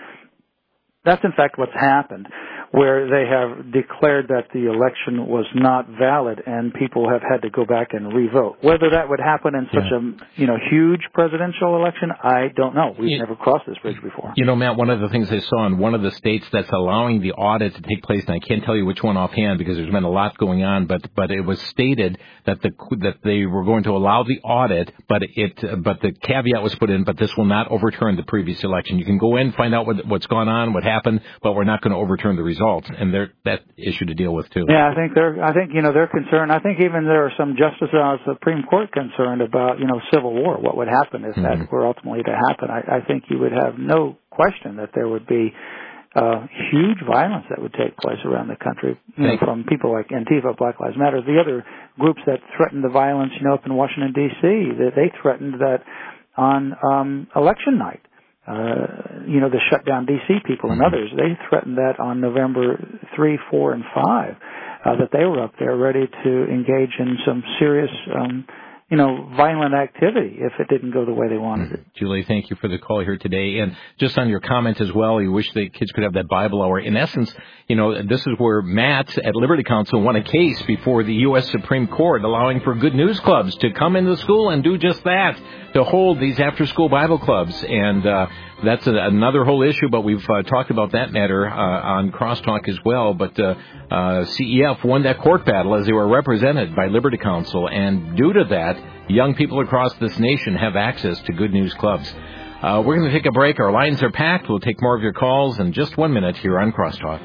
that's in fact what's happened, where they have declared that the election was not valid and people have had to go back and revote. Whether that would happen in such yeah. a, you know, huge presidential election, I don't know. We've you, never crossed this bridge before. You know, Matt, one of the things I saw in one of the states that's allowing the audit to take place, and I can't tell you which one offhand because there's been a lot going on, but but it was stated that the that they were going to allow the audit, but it but the caveat was put in, but this will not overturn the previous election. You can go in, find out what, what's gone on, what happened, but we're not going to overturn the results. And they're that issue to deal with too. Yeah, I think they're. I think you know they're concerned. I think even there are some justices on the Supreme Court concerned about you know civil war. What would happen if mm-hmm. that were ultimately to happen? I, I think you would have no question that there would be uh, huge violence that would take place around the country. You know, from people like Antifa, Black Lives Matter, the other groups that threatened the violence. You know, up in Washington D C, that they threatened that on um, election night. Uh, you know, the shut down D C people and others, they threatened that on November three, four, and five, uh, that they were up there ready to engage in some serious, um, you know, violent activity if it didn't go the way they wanted it. Julie, thank you for the call here today. And just on your comment as well, you wish the kids could have that Bible hour. In essence, you know, this is where Matt at Liberty Counsel won a case before the U S Supreme Court allowing for Good News Clubs to come into school and do just that, to hold these after-school Bible clubs. And uh, that's a, another whole issue, but we've uh, talked about that matter uh, on Crosstalk as well. But uh, uh, C E F won that court battle as they were represented by Liberty Counsel. And due to that, young people across this nation have access to Good News Clubs. Uh, we're going to take a break. Our lines are packed. We'll take more of your calls in just one minute here on Crosstalk.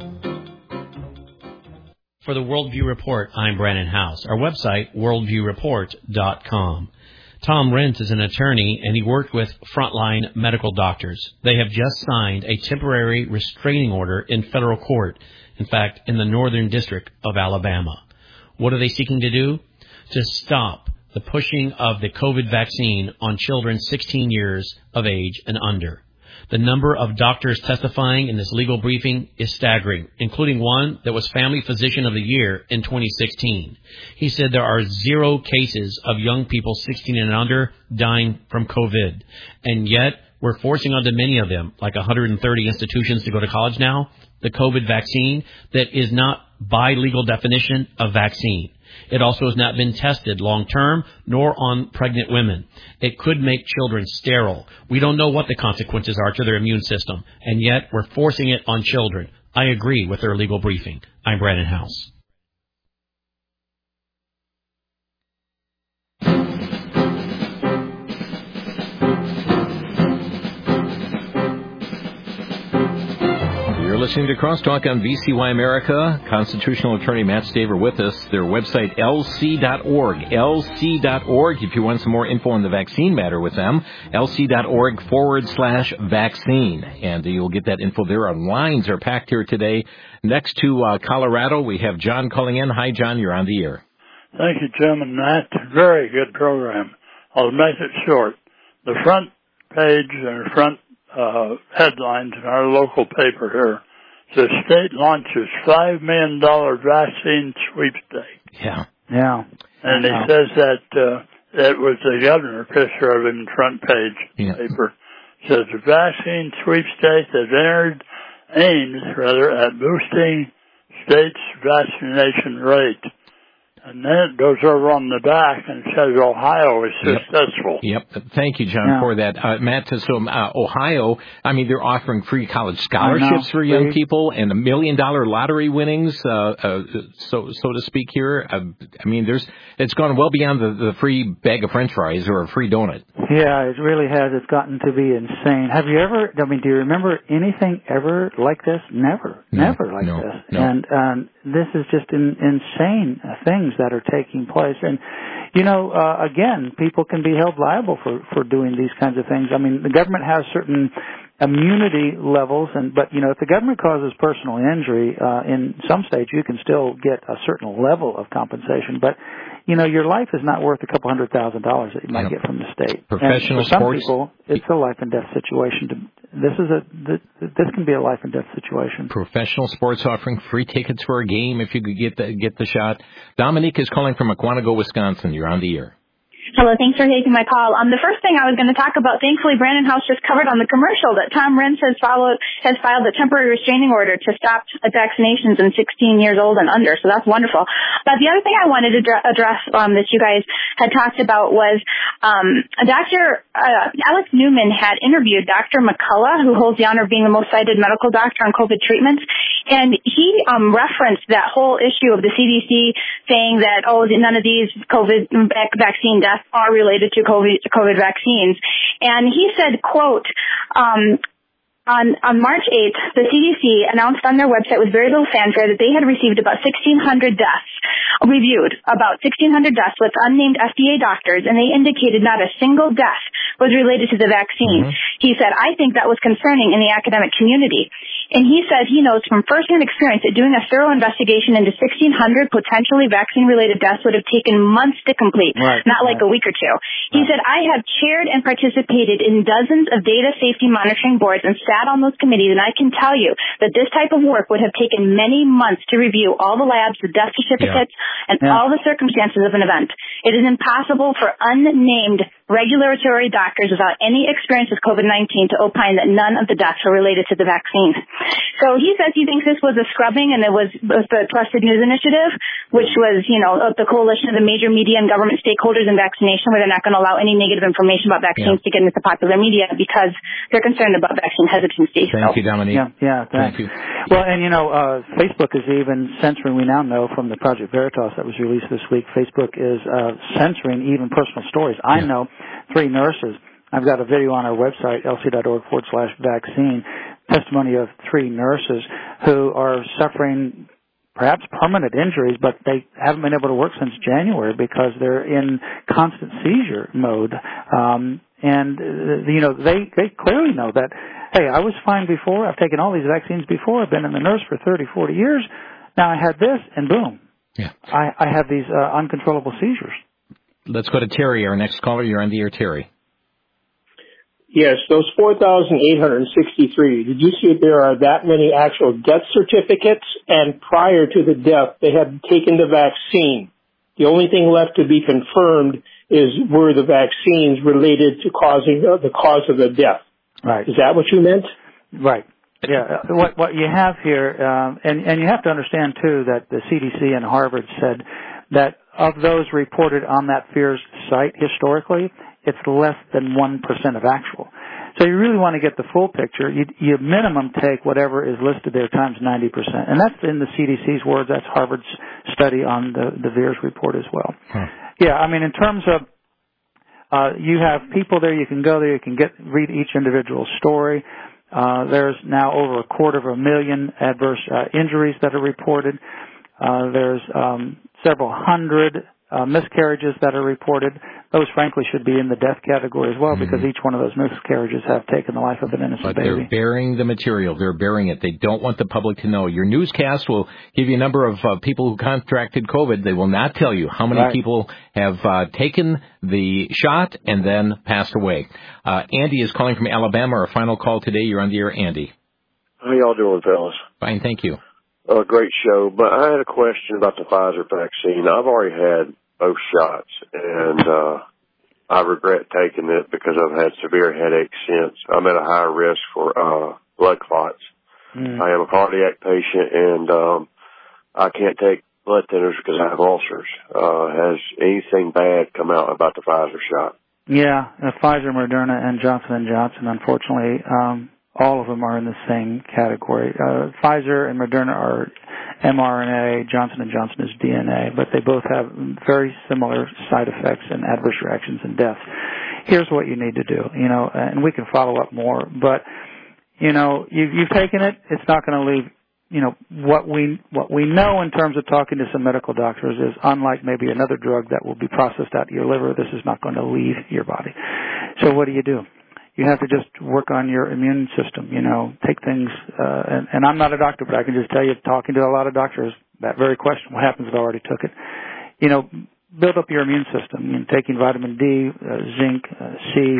For the Worldview Report, I'm Brandon House. Our website, worldview report dot com. Tom Rent is an attorney, and he worked with Frontline Medical Doctors. They have just signed a temporary restraining order in federal court, in fact, in the Northern District of Alabama. What are they seeking to do? To stop the pushing of the COVID vaccine on children sixteen years of age and under. The number of doctors testifying in this legal briefing is staggering, including one that was Family Physician of the Year in twenty sixteen. He said there are zero cases of young people sixteen and under dying from COVID, and yet we're forcing onto many of them, like one hundred thirty institutions to go to college now, the COVID vaccine that is not by legal definition a vaccine. It also has not been tested long-term, nor on pregnant women. It could make children sterile. We don't know what the consequences are to their immune system, and yet we're forcing it on children. I agree with their legal briefing. I'm Brandon House. You're listening to Crosstalk on V C Y America. Constitutional attorney Matt Staver with us. Their website, L C dot org. L C dot org. If you want some more info on the vaccine matter with them, L C dot org forward slash vaccine. And you'll get that info there. Our lines are packed here today. Next to uh, Colorado, we have John calling in. Hi, John. You're on the air. Thank you, Jim and Matt. Very good program. I'll make it short. The front page and front uh, headlines in our local paper here. The state launches five million dollars vaccine sweepstakes. Yeah. Yeah. And he wow. says that uh, it was the governor picture of him front page yeah. paper. Says the vaccine sweepstakes has entered, aims rather, at boosting states' vaccination rate. And then it goes over on the back and says Ohio is yep. successful. Yep. Thank you, John, yeah. for that. Uh, Matt, so uh, Ohio, I mean, they're offering free college scholarships for young people and a million dollar lottery winnings, uh, uh, so so to speak here. Uh, I mean, there's it's gone well beyond the, the free bag of French fries or a free donut. Yeah, it really has. It's gotten to be insane. Have you ever, I mean, do you remember anything ever like this? Never. No, Never like no, this. No. And um, this is just in, insane things that are taking place. And, you know, uh, again, people can be held liable for, for doing these kinds of things. I mean, the government has certain immunity levels, and but, you know, if the government causes personal injury, uh, in some states you can still get a certain level of compensation. But, you know, your life is not worth a couple hundred thousand dollars that you might yeah. get from the state. Professional and for some sports. people, it's a life and death situation. To, this is a this, this can be a life and death situation. Professional sports offering free tickets for a game if you could get the get the shot. Dominique is calling from Aquanago, Wisconsin. You're on the air. Hello, thanks for taking my call. Um, the first thing I was going to talk about, thankfully, Brandon House just covered on the commercial that Tom Renz has followed, has filed a temporary restraining order to stop vaccinations in sixteen years old and under. So that's wonderful. But the other thing I wanted to address um, that you guys had talked about was um, Doctor Uh, Alex Newman had interviewed Doctor McCullough, who holds the honor of being the most cited medical doctor on COVID treatments, and he um, referenced that whole issue of the C D C saying that, oh, none of these COVID vaccine deaths are related to COVID, COVID vaccines. And he said, quote, um, On, on March eighth, the C D C announced on their website with very little fanfare that they had received about sixteen hundred deaths, reviewed about sixteen hundred deaths with unnamed F D A doctors, and they indicated not a single death was related to the vaccine. Mm-hmm. He said, I think that was concerning in the academic community. And he said he knows from firsthand experience that doing a thorough investigation into sixteen hundred potentially vaccine-related deaths would have taken months to complete, right, not like right. a week or two. He right. said, I have chaired and participated in dozens of data safety monitoring boards and sat on those committees, and I can tell you that this type of work would have taken many months to review all the labs, the death certificates, yeah. and yeah. all the circumstances of an event. It is impossible for unnamed regulatory doctors without any experience with COVID nineteen to opine that none of the deaths are related to the vaccine. So he says he thinks this was a scrubbing, and it was the Trusted News Initiative, which was, you know, the coalition of the major media and government stakeholders in vaccination, where they're not going to allow any negative information about vaccines yeah. to get into the popular media because they're concerned about vaccine hesitancy. Thank so. you, Dominique. Yeah, yeah, thanks. Thank you. Well, and you know, uh, Facebook is even censoring, we now know from the Project Veritas that was released this week, Facebook is uh, censoring even personal stories. I yeah. know three nurses. I've got a video on our website, lc.org forward slash vaccine, testimony of three nurses who are suffering perhaps permanent injuries, but they haven't been able to work since January because they're in constant seizure mode. Um, and, uh, you know, they, they clearly know that, hey, I was fine before. I've taken all these vaccines before. I've been in the nurse for thirty, forty years. Now I had this, and boom. Yeah. I, I have these uh, uncontrollable seizures. Let's go to Terry, our next caller. You're on the air, Terry. Yes, those four thousand eight hundred sixty-three, did you see there are that many actual death certificates? And prior to the death, they had taken the vaccine. The only thing left to be confirmed is were the vaccines related to causing uh, the cause of the death. Right. Is that what you meant? Right. Yeah. What what you have here, um, and and you have to understand too that the C D C and Harvard said that of those reported on that FEARS site historically, it's less than one percent of actual. So you really want to get the full picture. You, you minimum take whatever is listed there times ninety percent. And that's in the C D C's words. That's Harvard's study on the, the VAERS report as well. Huh. Yeah, I mean, in terms of, uh, you have people there, you can go there, you can get, read each individual story. Uh, there's now over a quarter of a million adverse uh, injuries that are reported. Uh, there's um, several hundred Uh, miscarriages that are reported. Those, frankly, should be in the death category as well, mm-hmm. because each one of those miscarriages have taken the life of an innocent but baby. But they're burying the material. They're burying it. They don't want the public to know. Your newscast will give you a number of uh, people who contracted COVID. They will not tell you how many right. people have uh, taken the shot and then passed away. Uh, Andy is calling from Alabama. Our final call today. You're on the air, Andy. How y'all doing, fellas? Fine, thank you. Uh, great show, but I had a question about the Pfizer vaccine. I've already had both shots, and uh, I regret taking it because I've had severe headaches since. I'm at a higher risk for uh, blood clots. Mm. I am a cardiac patient, and um, I can't take blood thinners because I have ulcers. Uh, has anything bad come out about the Pfizer shot? Yeah, uh, Pfizer, Moderna, and Johnson and Johnson, unfortunately, um, all of them are in the same category. Uh, Pfizer and Moderna are mRNA, Johnson and Johnson is D N A, but they both have very similar side effects and adverse reactions and deaths. Here's what you need to do, you know, and we can follow up more, but, you know, you've, you've taken it, it's not going to leave, you know, what we, what we know in terms of talking to some medical doctors is unlike maybe another drug that will be processed out of your liver, this is not going to leave your body. So what do you do? You have to just work on your immune system, you know, take things, uh, and, and I'm not a doctor, but I can just tell you, talking to a lot of doctors, that very question, what happens if I already took it? You know, build up your immune system, you know, taking vitamin D, uh, zinc, uh, C,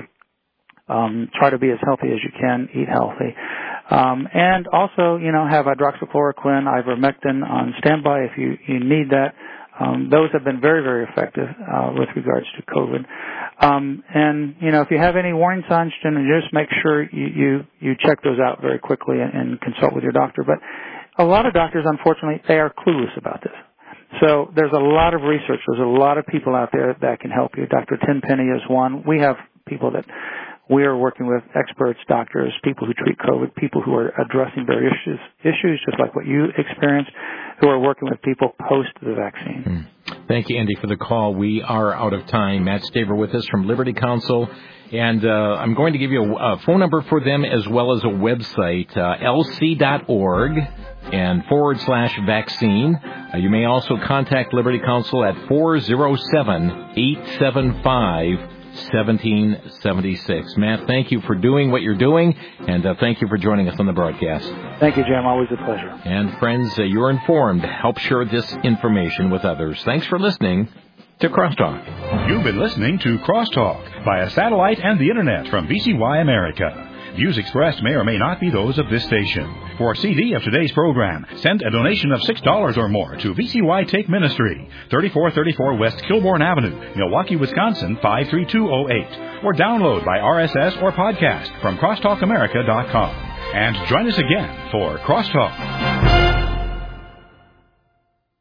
um, try to be as healthy as you can, eat healthy. Um, and also, you know, have hydroxychloroquine, ivermectin on standby if you, you need that. Um, those have been very, very effective uh, with regards to COVID. Um, and, you know, if you have any warning signs, then just make sure you, you, you check those out very quickly and, and consult with your doctor. But a lot of doctors, unfortunately, they are clueless about this. So there's a lot of research. There's a lot of people out there that can help you. Doctor Tenpenny is one. We have people that we are working with, experts, doctors, people who treat COVID, people who are addressing their issues, issues just like what you experienced, who are working with people post the vaccine. Hmm. Thank you, Andy, for the call. We are out of time. Matt Staver with us from Liberty Counsel. And uh, I'm going to give you a, a phone number for them as well as a website, uh, L C dot org and forward slash vaccine. Uh, you may also contact Liberty Counsel at four oh seven, eight seven five, seventeen seventy-six. Matt, thank you for doing what you're doing, and uh, thank you for joining us on the broadcast. Thank you, Jim. Always a pleasure. And friends, uh, you're informed. Help share this information with others. Thanks for listening to Crosstalk. You've been listening to Crosstalk via satellite and the Internet from V C Y America. Views expressed may or may not be those of this station. For a C D of today's program, send a donation of six dollars or more to V C Y Take Ministry, thirty-four thirty-four West Kilbourne Avenue, Milwaukee, Wisconsin, five three two oh eight. Or download by R S S or podcast from crosstalk america dot com. And join us again for Crosstalk.